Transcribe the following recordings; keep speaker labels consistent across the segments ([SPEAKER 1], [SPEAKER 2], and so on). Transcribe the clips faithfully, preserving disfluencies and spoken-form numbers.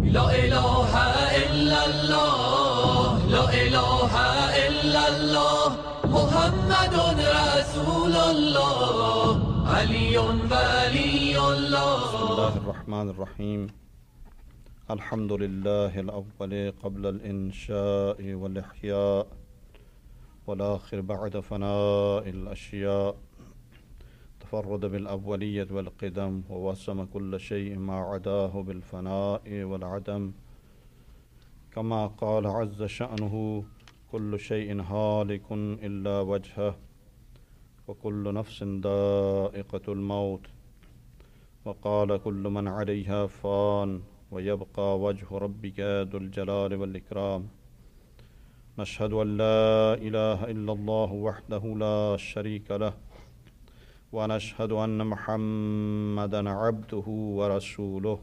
[SPEAKER 1] لا إله إلا الله لا إله إلا الله محمد رسول الله علي ولي الله.
[SPEAKER 2] بسم الله الرحمن الرحيم. الحمد لله الأول قبل الإنشاء والإحياء والآخر بعد فناء الأشياء. تفرد بالأولية والقدم ووسم كل شيء ما عداه بالفناء والعدم. كما قال عز شأنه كل شيء هالك إلا وجهه وكل نفس ذائقة الموت. وقال كل من عليها فان ويبقى وجه ربك ذو الجلال والإكرام. نشهد أن لا إله إلا الله وحده لا شريك له ونشهد أن محمدا عبده ورسوله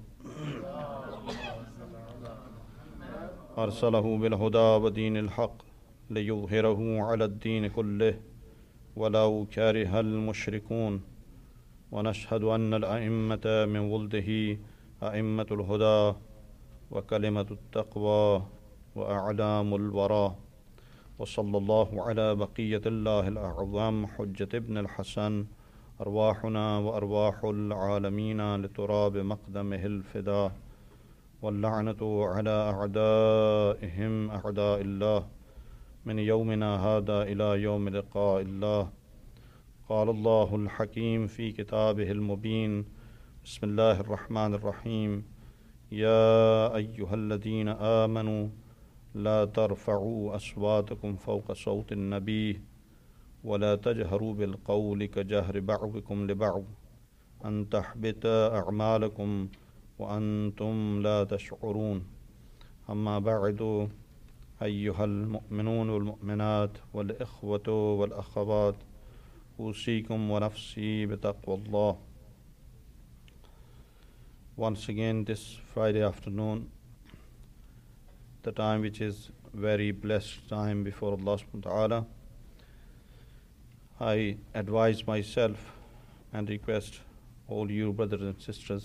[SPEAKER 2] أرسله بالهدى ودين الحق ليظهره على الدين كله ولو كره المشركون. ونشهد أن الأئمة من ولده أئمة الهدى وكلمة التقوى وأعلام الورى. وصلى الله على بقية الله الأعظم حجة ابن الحسن أرواحنا وأرواح العالمين لتراب مقدمه الفداء. واللعنة على أعدائهم أعداء الله من يومنا هذا إلى يوم لقاء الله. قال الله الحكيم في كتابه المبين. بسم الله الرحمن الرحيم. يا أيها الذين آمنوا لا ترفعوا أصواتكم فوق صوت النبي ولا تجهروا بالقول كجهر بعضكم لبعض أن تحبط أعمالكم وأنتم لا تشعرون. أما بعد أيها المؤمنون والمؤمنات والإخوة والأخوات أوصيكم ونفسي بتقوى الله. Once again this Friday afternoon, the time which is very blessed time before Allah subhanahu wa ta'ala, I advise myself and request all you brothers and sisters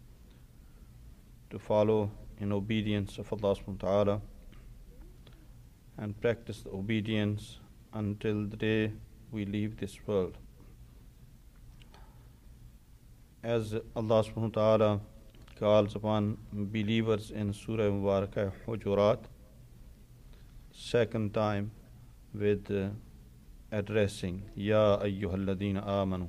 [SPEAKER 2] to follow in obedience of Allah subhanahu wa ta'ala and practice the obedience until the day we leave this world. As Allah subhanahu wa ta'ala calls upon believers in Surah Mubarakah Hujurat, second time with uh, addressing Ya ayyuhalladhina amanu.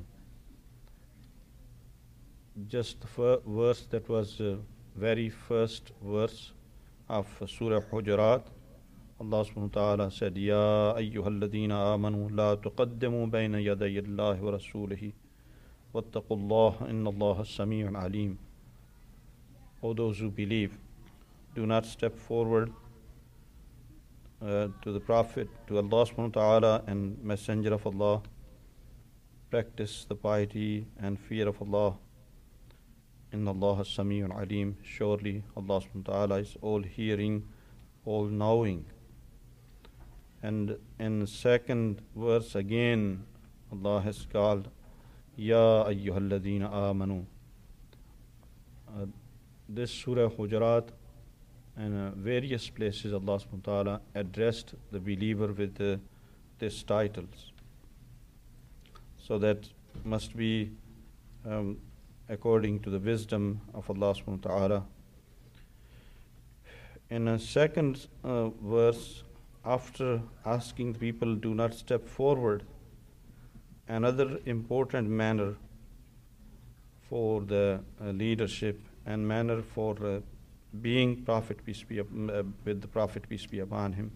[SPEAKER 2] Just the fir- verse that was uh, very first verse of Surah Hujurat, Allah subhanahu wa ta'ala said, Ya ayyuhalladhina amanu la tuqaddimu bayna yaday Allahi wa rasulihi wattaqullaha inna Allaha sami'un alim. O those who believe, do not step forward uh, to the Prophet, to Allah subhanahu wa ta'ala and Messenger of Allah. Practice the piety and fear of Allah. Inna Allah Sami'un Alim. Surely Allah subhanahu wa ta'ala is all hearing, all knowing. And in second verse again, Allah has called Ya ayyuhalladhina amanu. Uh, this Surah Hujurat and uh, various places Allah subhanahu wa ta'ala addressed the believer with uh, these titles. So that must be um, according to the wisdom of Allah subhanahu wa ta'ala. In a second uh, verse, after asking the people do not step forward, another important manner for the uh, leadership and manner for uh, being Prophet peace be up, uh, with the Prophet peace be upon him.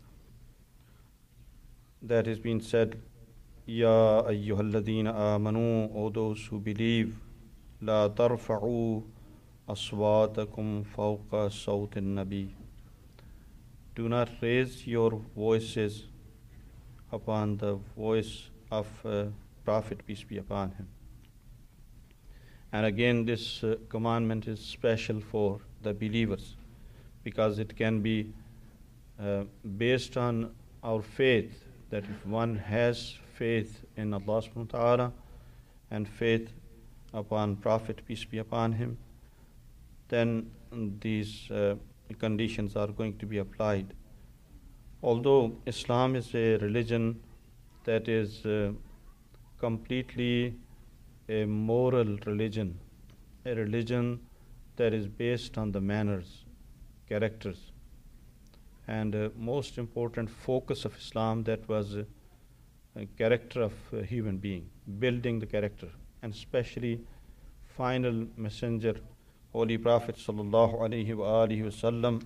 [SPEAKER 2] That has been said, Ya ayyuhalladhina amanu, O those who believe, la tarfa'u aswatakum fawqa sawtin nabi. Do not raise your voices upon the voice of uh, Prophet peace be upon him. And again, this uh, commandment is special for the believers because it can be uh, based on our faith, that if one has faith in Allah subhanahu wa ta'ala and faith upon Prophet peace be upon him, then these uh, conditions are going to be applied. Although Islam is a religion that is uh, completely a moral religion, a religion that is based on the manners, characters, and uh, most important focus of Islam, that was uh, a character of a human being, building the character, and especially final messenger, Holy Prophet sallallahu alaihi wasallam,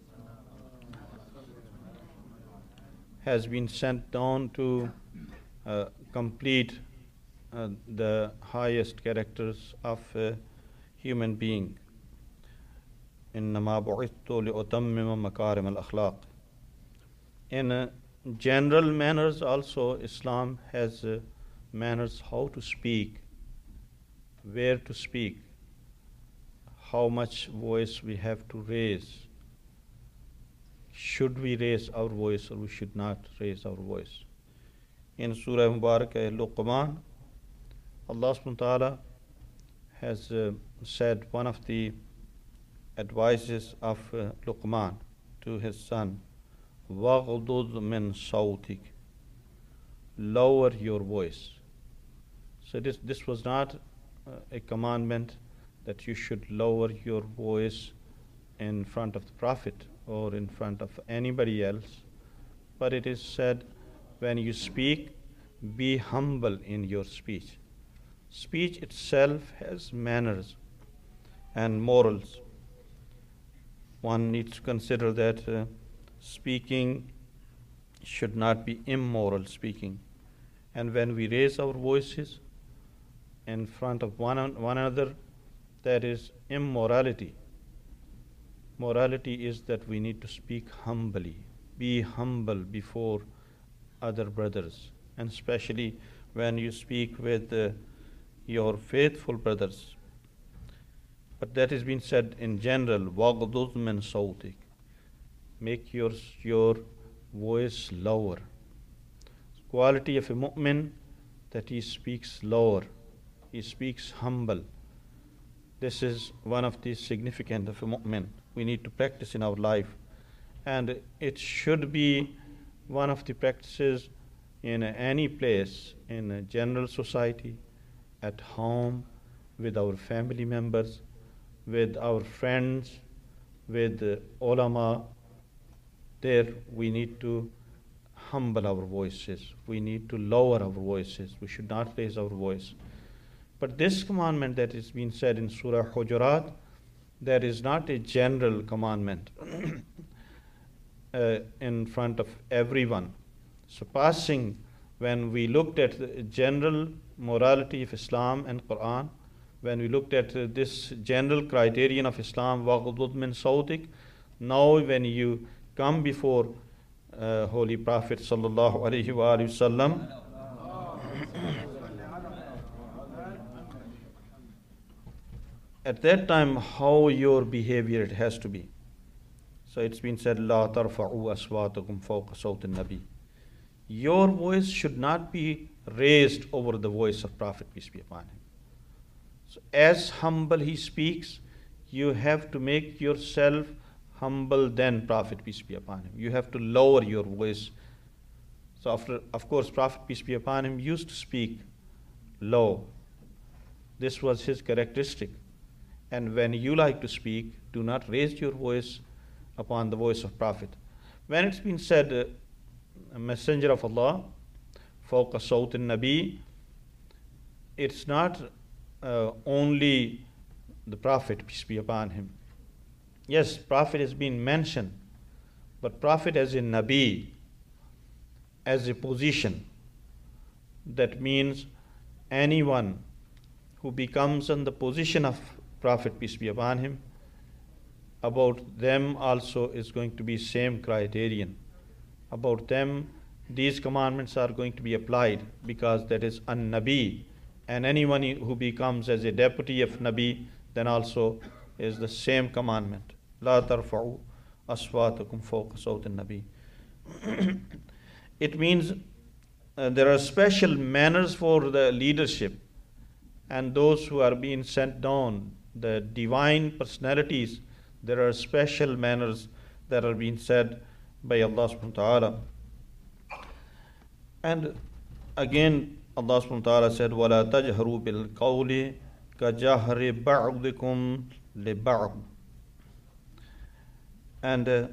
[SPEAKER 2] has been sent down to uh, complete uh, the highest characters of a human being. إنما بعثت لأتمم مكارم الأخلاق. In uh, general manners also, Islam has uh, manners how to speak, where to speak, how much voice we have to raise. Should we raise our voice or we should not raise our voice? In Surah Mubarakah Luqman, Allah subhanahu wa ta'ala has uh, said one of the advices of uh, Luqman to his son, وَغْضُضْ مِنْ صَوْتِكَ, lower your voice. So this, this was not uh, a commandment that you should lower your voice in front of the Prophet or in front of anybody else, but it is said, when you speak, be humble in your speech. Speech itself has manners and morals. One needs to consider that uh, speaking should not be immoral speaking. And when we raise our voices in front of one, one another, that is immorality. Morality is that we need to speak humbly, be humble before other brothers, and especially when you speak with uh, your faithful brothers. But that has been said in general, وَغْضُضْ مِنْ صَوْتِكَ, make your, your voice lower. Quality of a mu'min, that he speaks lower, he speaks humble. This is one of the significant of a mu'min. We need to practice in our life, and it should be one of the practices in any place, in a general society, at home, with our family members, with our friends, with the ulama. There we need to humble our voices. We need to lower our voices. We should not raise our voice. But this commandment that is being said in Surah Hujurat, there is not a general commandment uh, in front of everyone. Surpassing, when we looked at the general morality of Islam and Quran, when we looked at uh, this general criterion of Islam, وَغْضُضْ مِنْ صَوْتِكَ, now when you come before uh, Holy Prophet sallallahu alaihi wasallam, at that time, how your behavior it has to be. So it's been said, لا ترفعوا أصواتكم فوق صوت النبي. Your voice should not be raised over the voice of Prophet, peace be upon him. So as humble he speaks, you have to make yourself humble than Prophet, peace be upon him. You have to lower your voice. So after, of course, Prophet, peace be upon him, used to speak low. This was his characteristic. And when you like to speak, do not raise your voice upon the voice of Prophet. When it's been said, uh, a messenger of Allah, فوق صوت النبي, it's not uh, only the Prophet, peace be upon him. Yes, Prophet has been mentioned, but Prophet as a Nabi, as a position, that means anyone who becomes in the position of Prophet, peace be upon him, about them also is going to be same criterion. About them, these commandments are going to be applied, because that is an Nabi, and anyone who becomes as a deputy of Nabi, then also is the same commandment. لا ترفعوا أصواتكم فوق صوت النبي. It means uh, there are special manners for the leadership and those who are being sent down the divine personalities, there are special manners that are being said by Allah subhanahu wa ta'ala. And again, Allah subhanahu wa ta'ala said, وَلَا تَجْهَرُوا بِالْقَوْلِ كَجَهْرِ بَعْضِكُمْ لِبَعْضٍ. And uh,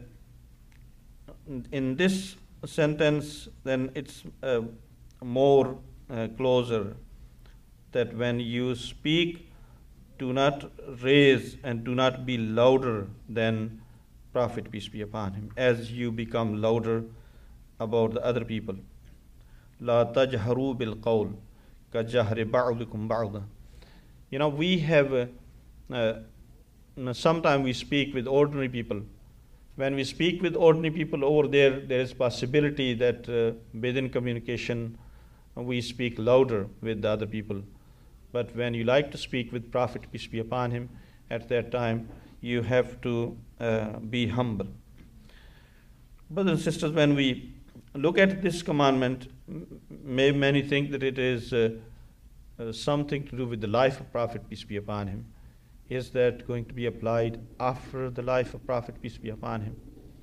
[SPEAKER 2] in this sentence, then it's uh, more uh, closer that when you speak, do not raise and do not be louder than Prophet, peace be upon him, as you become louder about the other people. La tajharu bil qawl kajahri ba'dukum ba'da. You know, we have uh, uh, sometimes we speak with ordinary people. When we speak with ordinary people over there, there is possibility that uh, within communication we speak louder with the other people. But when you like to speak with Prophet, peace be upon him, at that time you have to uh, be humble. Brothers and sisters, when we look at this commandment, may many think that it is uh, uh, something to do with the life of Prophet, peace be upon him. Is that going to be applied after the life of Prophet, peace be upon him?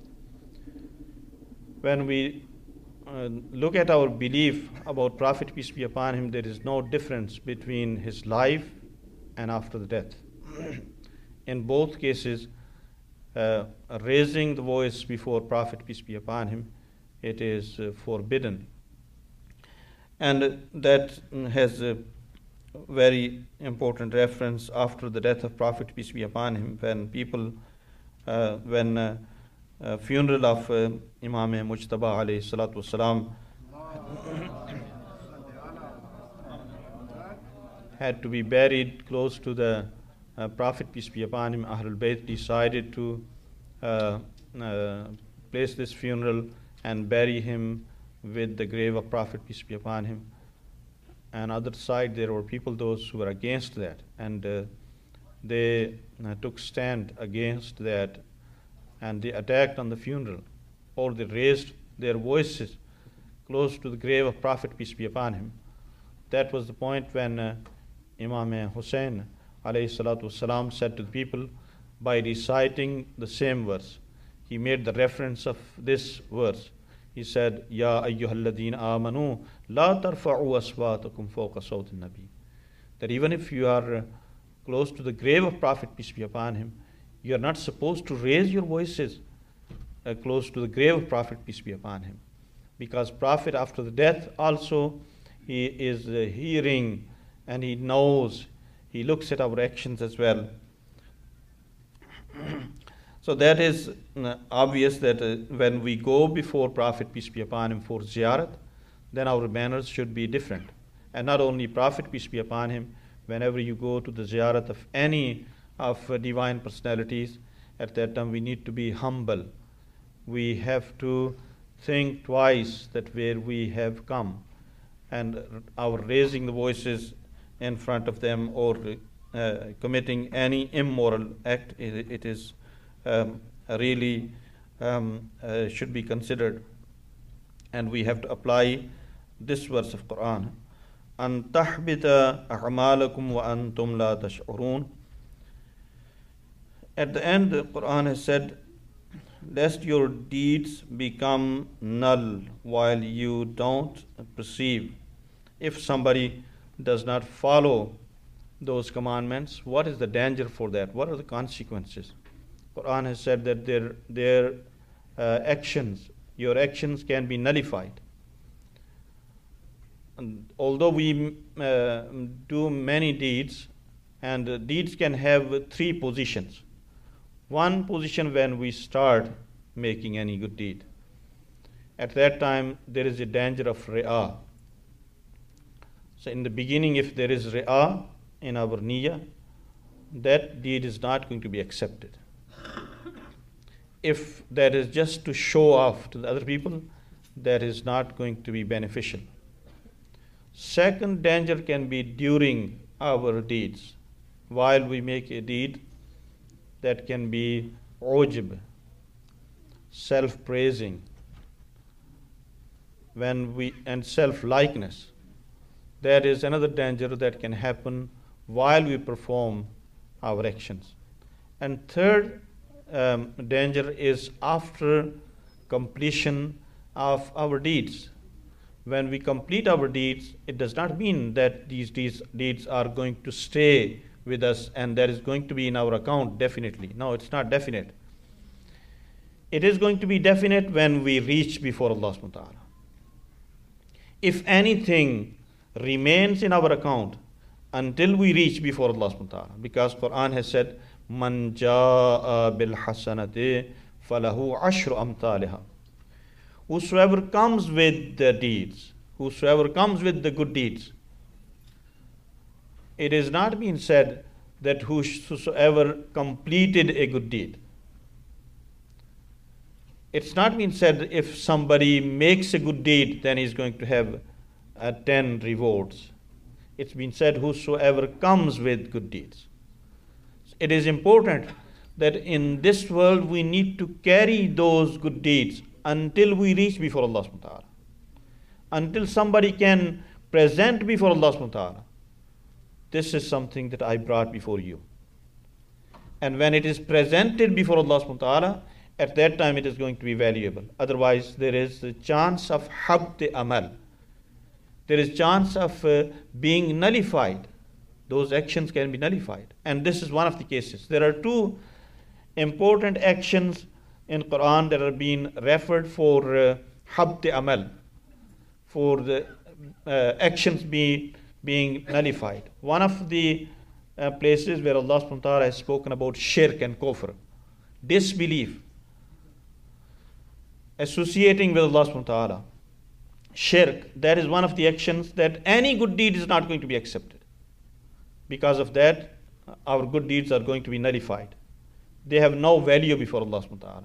[SPEAKER 2] When we uh, look at our belief about Prophet, peace be upon him, there is no difference between his life and after the death. In both cases, uh, raising the voice before Prophet, peace be upon him, it is uh, forbidden. And that has a very important reference after the death of Prophet, peace be upon him, when people, uh, when uh, uh, funeral of uh, Imam Mujtaba alayhi salatu wasalam had to be buried close to the uh, Prophet, peace be upon him, Ahlul Bayt decided to uh, uh, place this funeral and bury him with the grave of Prophet, peace be upon him. And other side, there were people, those who were against that, and uh, they uh, took stand against that, and they attacked on the funeral, or they raised their voices close to the grave of Prophet, peace be upon him. That was the point when uh, Imam Hussein alayhi salatu wasalam said to the people, by reciting the same verse, he made the reference of this verse. He said, Ya ayyuhalladhina amanu la tarfa'u aswatakum fawqa sawti nabi. That even if you are uh, close to the grave of Prophet, peace be upon him, you are not supposed to raise your voices uh, close to the grave of Prophet, peace be upon him. Because Prophet, after the death also, he is uh, hearing and he knows, he looks at our actions as well. So that is uh, obvious that uh, when we go before Prophet, peace be upon him, for ziyarat, then our manners should be different. And not only Prophet, peace be upon him, whenever you go to the ziyarat of any of uh, divine personalities, at that time we need to be humble. We have to think twice that where we have come, and our raising the voices in front of them or uh, committing any immoral act, it, it is Um, really um, uh, should be considered, and we have to apply this verse of Quran. An tahbita a'malakum wa antum la tash'urun. At the end, the Quran has said, lest your deeds become null while you don't perceive. If somebody does not follow those commandments, what is the danger for that? What are the consequences? Quran has said that their, their uh, actions, your actions can be nullified. And although we uh, do many deeds, and uh, deeds can have three positions. One position when we start making any good deed. At that time, there is a danger of ri'ah. So in the beginning, if there is ri'ah in our niyyah, that deed is not going to be accepted. If that is just to show off to the other people, that is not going to be beneficial. Second danger can be during our deeds. While we make a deed, that can be ujb, self-praising, when we and self-likeness. That is another danger that can happen while we perform our actions. And third um, danger is after completion of our deeds. When we complete our deeds, it does not mean that these deeds, deeds are going to stay with us and that is going to be in our account definitely. No, it's not definite. It is going to be definite when we reach before Allah subhanahu wa ta'ala. If anything remains in our account until we reach before Allah subhanahu wa ta'ala, because Quran has said, Man ja'a bil hasanati falahu ashru amthaliha. Whosoever comes with the deeds, whosoever comes with the good deeds, it is not being said that whosoever completed a good deed. It's not been said if somebody makes a good deed, then he's going to have uh, ten rewards. It's been said whosoever comes with good deeds. It is important that in this world we need to carry those good deeds until we reach before Allah subhanahu wa ta'ala. Until somebody can present before Allah subhanahu wa ta'ala, this is something that I brought before you. And when it is presented before Allah subhanahu wa ta'ala, at that time it is going to be valuable. Otherwise there is the chance of habt amal. There is chance of uh, being nullified. Those actions can be nullified. And this is one of the cases. There are two important actions in Quran that are being referred for uh, habt amal, for the uh, actions be, being nullified. One of the uh, places where Allah subhanahu wa ta'ala has spoken about shirk and kufr, disbelief, associating with Allah subhanahu wa ta'ala, shirk, that is one of the actions that any good deed is not going to be accepted. Because of that, our good deeds are going to be nullified. They have no value before Allah subhanahu wa ta'ala.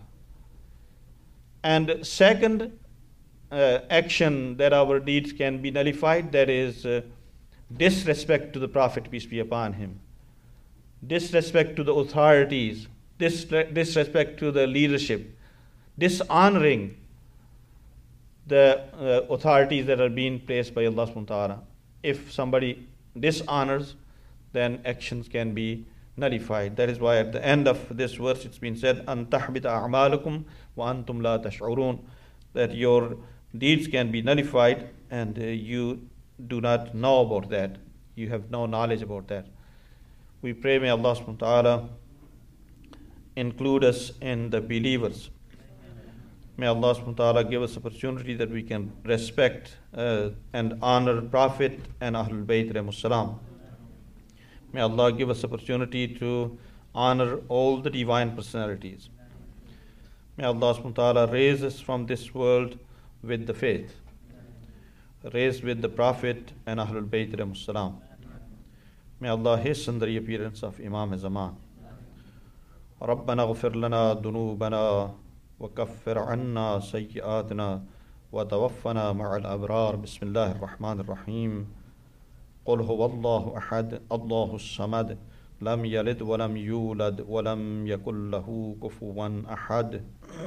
[SPEAKER 2] And second uh, action that our deeds can be nullified, that is uh, disrespect to the Prophet, peace be upon him, disrespect to the authorities, dis- disrespect to the leadership, dishonoring the uh, authorities that are being placed by Allah subhanahu wa ta'ala. If somebody dishonors, then actions can be nullified. That is why at the end of this verse it's been said, An tahbita a'malukum wa antum la tash'urun, that your deeds can be nullified and uh, you do not know about that. You have no knowledge about that. We pray may Allah subhanahu wa ta'ala include us in the believers. May Allah subhanahu wa ta'ala give us opportunity that we can respect uh, and honor Prophet and Ahlul Bayt alayhimus salam. May Allah give us opportunity to honor all the divine personalities. May Allah subhanahu wa ta'ala raise us from this world with the faith, raised with the Prophet and Ahlul Bayt alayhimus salam. May Allah hasten the reappearance of Imam Zaman. ربنا اغفر لنا ذنوبنا وكفر عنا سيئاتنا وتوفنا مع الأبرار. بسم الله الرحمن الرحيم. قل هو الله أحد الله الصمد لم يلد ولم يولد ولم يكن له كفوا أحد.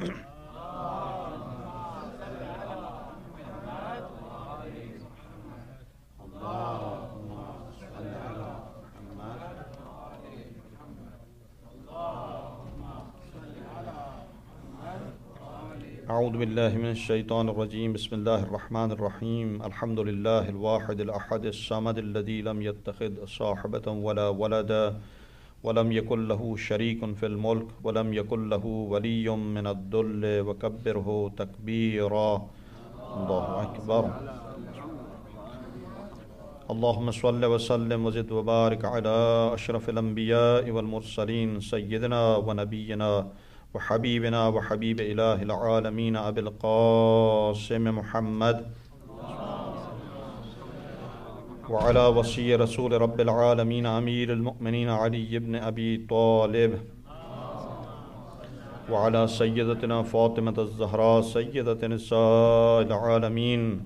[SPEAKER 2] أعوذ بالله من الشيطان الرجيم. بسم الله الرحمن الرحيم. الحمد لله الواحد الأحد الصمد الذي لم يتخذ صاحبة ولا ولدا ولم يكن له شريك في الملك ولم يكن له ولي من الذل وكبره تكبيرا. الله أكبر. اللهم صل وسلم وزد وبارك على أشرف الأنبياء والمرسلين سيدنا ونبينا وحبيبنا وحبيب إله العالمين أبي القاسم محمد وعلى وصي رسول رب العالمين أمير المؤمنين علي بن أبي طالب وعلى سيدتنا فاطمة الزهراء سيدة نساء العالمين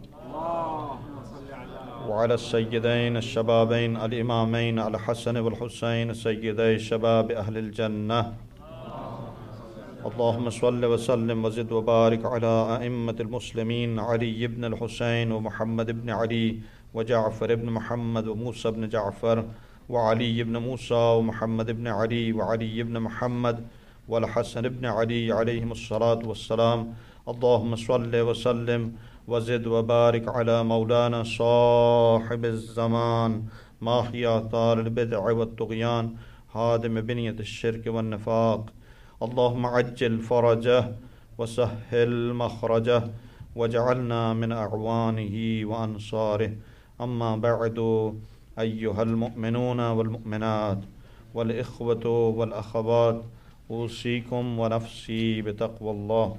[SPEAKER 2] وعلى السيدين الشبابين الإمامين الحسن والحسين سيدي شباب أهل الجنة. اللهم صل وسلم وزد وبارك على أئمة المسلمين علي بن الحسين ومحمد بن علي وجعفر بن محمد وموسى بن جعفر وعلي بن موسى ومحمد بن علي وعلي بن محمد والحسن بن علي عليهم الصلاة والسلام. اللهم صل وسلم وزد وبارك على مولانا صاحب الزمان ماحي آثار البدع والطغيان هادم بنية الشرك والنفاق. اللهم عجل فرجه وسهل مخرجه واجعلنا من أعوانه وأنصاره. أما بعد، أيها المؤمنون والمؤمنات والإخوة والأخوات، أوصيكم ونفسي بتقوى الله.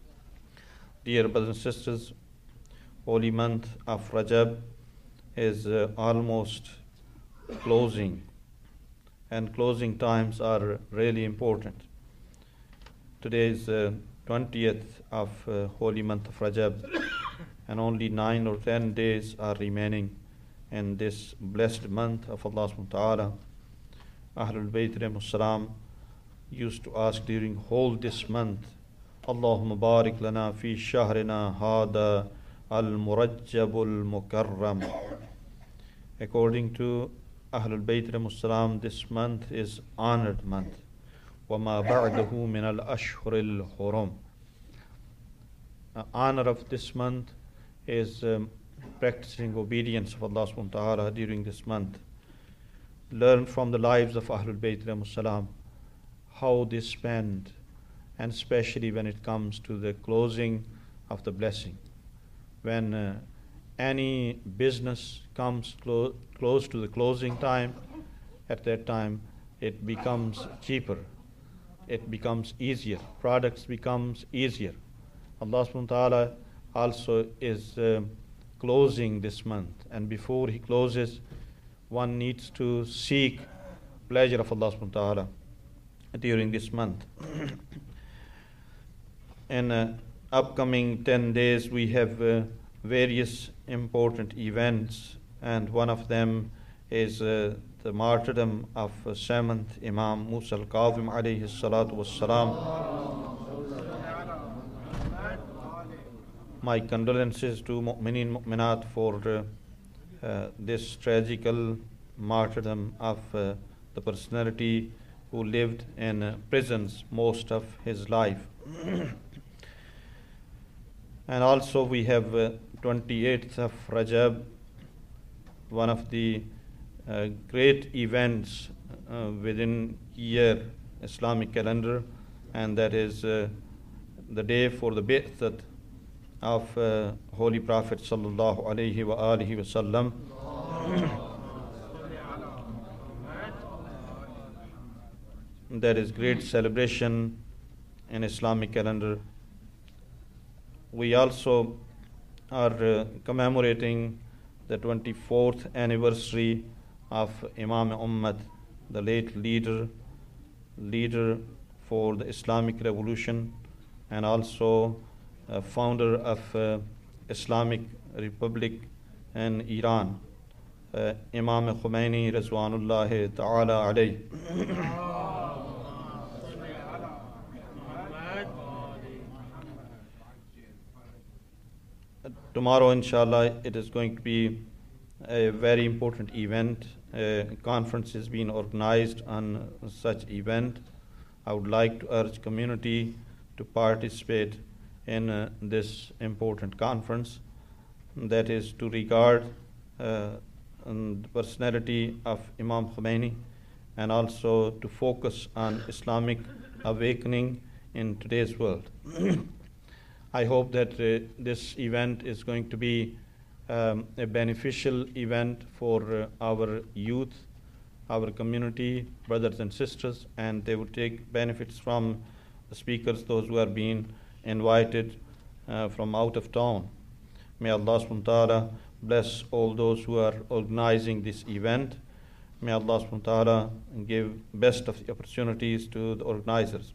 [SPEAKER 2] Dear brothers and sisters, holy month of Rajab is uh, almost closing, and closing times are really important. Today is uh, twentieth of uh, holy month of Rajab, and only nine or ten days are remaining in this blessed month of Allah subhanahu wa ta'ala. Ahlul Bayt alayhimus salam used to ask during whole this month, Allahumma barik lana fi shahrina hada al-murajjabul mukarram. According to Ahlul Bayt alayhimus salam, this month is honored month. وَمَا بَعْدَهُ مِنَ الْأَشْهُرِ الْحُرُمِ. The honor of this month is um, practicing obedience of Allah subhanahu wa ta'ala during this month. Learn from the lives of Ahlul Bayt alayhimus salam how they spend, and especially when it comes to the closing of the blessing. When uh, any business comes clo- close to the closing time, at that time it becomes cheaper, it becomes easier, products becomes easier. Allah subhanahu wa ta'ala also is uh, closing this month, and before He closes, one needs to seek pleasure of Allah subhanahu wa ta'ala during this month. In uh, upcoming ten days we have uh, various important events, and one of them is uh, the martyrdom of uh, seventh Imam Musa al-Kazim alayhi salatu wassalam. My condolences to Mu'mineen Mu'minat for uh, uh, this tragical martyrdom of uh, the personality who lived in uh, prisons most of his life. And also we have uh, twenty-eighth of Rajab, one of the uh, great events uh, within year Islamic calendar, and that is uh, the day for the Bi'that of uh, Holy Prophet sallallahu alaihi wa alihi wasallam. There is great celebration in Islamic calendar. We also are uh, commemorating the twenty-fourth anniversary of Imam Ummat, the late leader, leader for the Islamic revolution, and also uh, founder of uh, Islamic Republic in Iran, uh, Imam Khomeini Rizwanullah Ta'ala alayh. Tomorrow, inshallah, it is going to be a very important event. A conference is being organized on such event. I would like to urge community to participate in uh, this important conference, that is to regard uh, the personality of Imam Khomeini, and also to focus on Islamic awakening in today's world. I hope that uh, this event is going to be um, a beneficial event for uh, our youth, our community, brothers and sisters, and they will take benefits from the speakers, those who are being invited uh, from out of town. May Allah subhanahu wa ta'ala bless all those who are organizing this event. May Allah subhanahu wa ta'ala give best of the opportunities to the organizers.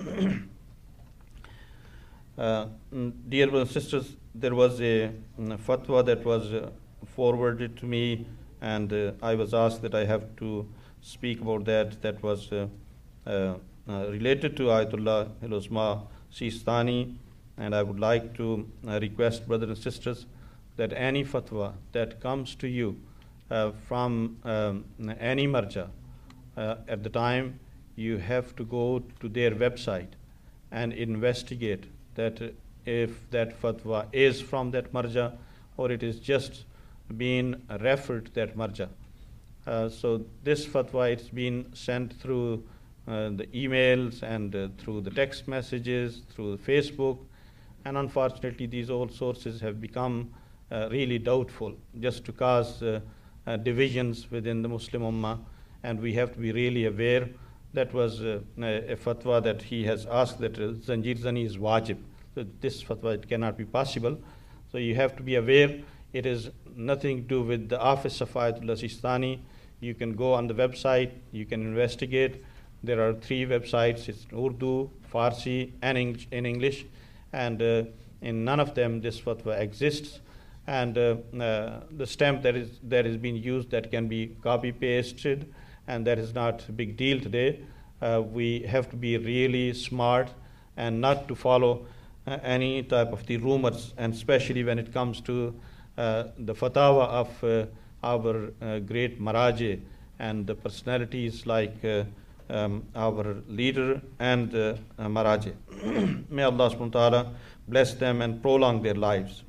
[SPEAKER 2] Uh, dear brothers and sisters, there was a, a fatwa that was uh, forwarded to me, and uh, I was asked that I have to speak about that. That was uh, uh, uh, related to Ayatollah Al-Uzma Sistani, and I would like to uh, request brothers and sisters that any fatwa that comes to you uh, from um, any marja, uh, at the time you have to go to their website and investigate that uh, if that fatwa is from that marja or it is just being referred to that marja. Uh, so this fatwa, it's been sent through uh, the emails and uh, through the text messages, through Facebook, and unfortunately these old sources have become uh, really doubtful, just to cause uh, uh, divisions within the Muslim Ummah, and we have to be really aware. That was uh, a fatwa that he has asked that uh, Zanjir Zani is wajib. So this fatwa, it cannot be possible. So you have to be aware, it is nothing to do with the office of Ayatollah Sistani. You can go on the website, you can investigate. There are three websites, it's Urdu, Farsi, and in English, and uh, in none of them this fatwa exists. And uh, uh, the stamp that is that is being used, that can be copy pasted, and that is not a big deal today. Uh, we have to be really smart and not to follow uh, any type of the rumors, and especially when it comes to uh, the fatwa of uh, our uh, great Maraji and the personalities like uh, um, our leader and uh, uh, Maraji. May Allah subhanahu wa ta'ala bless them and prolong their lives.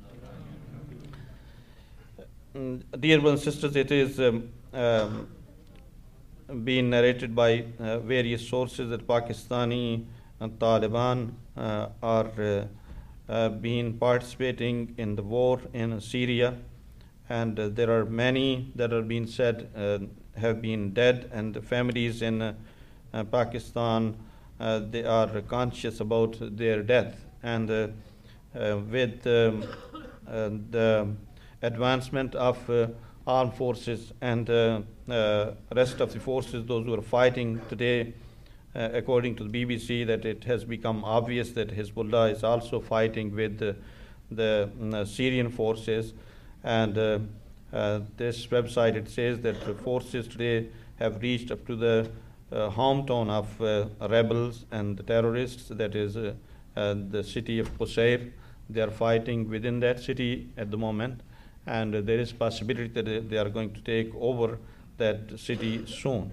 [SPEAKER 2] Dear brothers and sisters, it is um, um, being narrated by uh, various sources that Pakistani and Taliban uh, are uh, uh, been participating in the war in Syria, and uh, there are many that are being said uh, have been dead, and the families in uh, uh, Pakistan, uh, they are conscious about their death, and uh, uh, with um, uh, the advancement of uh, armed forces and uh, uh, rest of the forces, those who are fighting today, uh, according to the B B C, that it has become obvious that Hezbollah is also fighting with uh, the uh, Syrian forces. And uh, uh, this website, it says that the forces today have reached up to the uh, hometown of uh, rebels and the terrorists, that is uh, uh, the city of Qusair. They are fighting within that city at the moment, and uh, there is possibility that they are going to take over that city soon.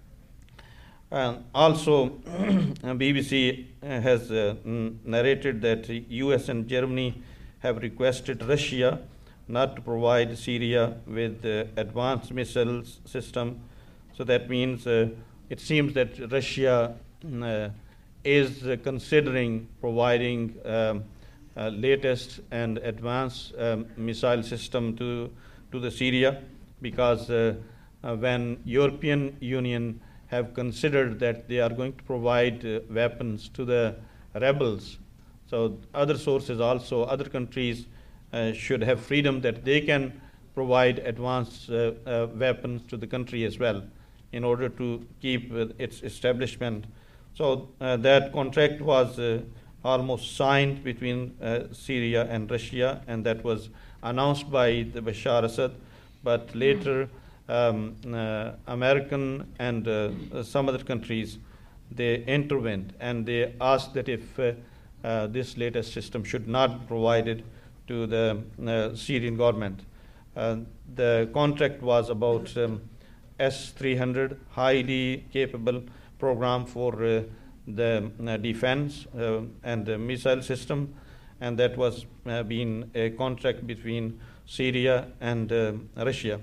[SPEAKER 2] And also, B B C has uh, narrated that U S and Germany have requested Russia not to provide Syria with uh, advanced missiles system. So that means uh, it seems that Russia uh, is uh, considering providing um, uh, latest and advanced um, missile system to to the Syria, because uh, uh, when European Union have considered that they are going to provide uh, weapons to the rebels, so other sources also, other countries uh, should have freedom that they can provide advanced uh, uh, weapons to the country as well, in order to keep uh, its establishment. So uh, that contract was uh, almost signed between uh, Syria and Russia, and that was announced by the Bashar Assad, but later um, uh, American and uh, some other countries, they intervened and they asked that if uh, uh, this latest system should not be provided to the uh, Syrian government. Uh, the contract was about um, S three hundred, highly capable program for uh, the uh, defense uh, and the missile system, and that was uh, being a contract between Syria and uh, Russia.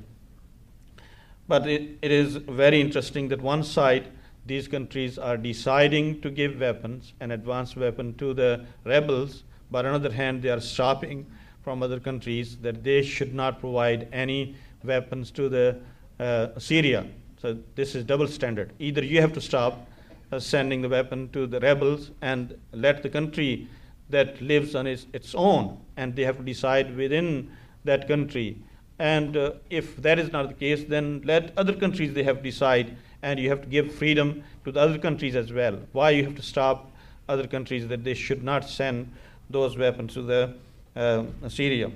[SPEAKER 2] But it, it is very interesting that one side, these countries are deciding to give weapons, an advanced weapon to the rebels, but on the other hand, they are stopping from other countries that they should not provide any weapons to the uh, Syria. So this is double standard. Either you have to stop uh, sending the weapon to the rebels and let the country that lives on its, its own, and they have to decide within that country. And uh, if that is not the case, then let other countries, they have to decide, and you have to give freedom to the other countries as well. Why you have to stop other countries that they should not send those weapons to the uh, Syria?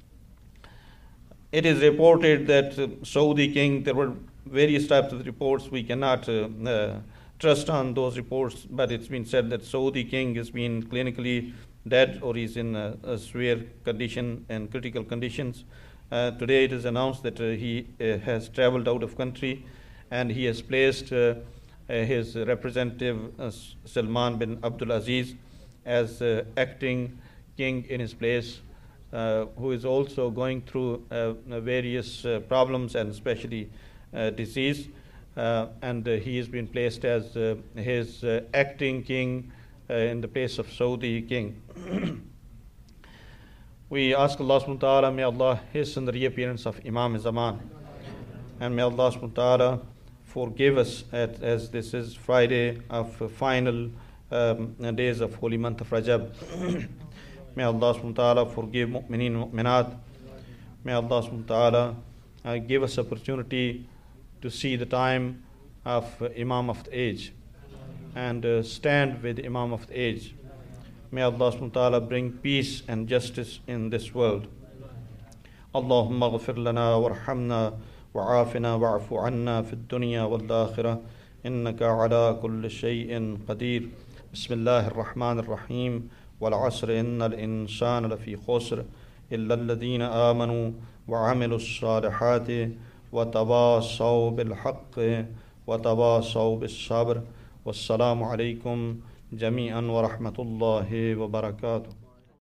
[SPEAKER 2] It is reported that uh, Saudi king, there were various types of reports, we cannot uh, uh, trust on those reports, but it's been said that Saudi king has been clinically dead, or is in a, a severe condition and critical conditions, Uh, today it is announced that uh, he uh, has traveled out of country, and he has placed uh, uh, his representative uh, Salman bin Abdul Aziz as uh, acting king in his place, uh, who is also going through uh, various uh, problems and especially uh, disease. Uh, and uh, he has been placed as uh, his uh, acting king uh, in the place of Saudi king. We ask Allah subhanahu wa ta'ala, may Allah hasten the reappearance of Imam Zaman, and may Allah subhanahu wa ta'ala forgive us at, as this is Friday of uh, final um, days of holy month of Rajab. May Allah subhanahu wa ta'ala forgive mu'mineen mu'minat. May Allah subhanahu wa ta'ala uh, give us opportunity to see the time of uh, Imam of the age and uh, stand with Imam of the age. May Allah subhanahu wa ta'ala bring peace and justice in this world. Allahumma ghafir lana warhamna wa'afina wa'afu anna fid dunya wal akhirah innaka ala kulli shay'in qadir. Bismillahir rahmanir rahim. Wal asr innal insana lafi khusr illa alladhina amanu wa amilus salihati wa tawasaw bil haqqi wa tawasaw bis sabr. Wassalamu alaykum jami'an wa rahmatullahi wa barakatuh.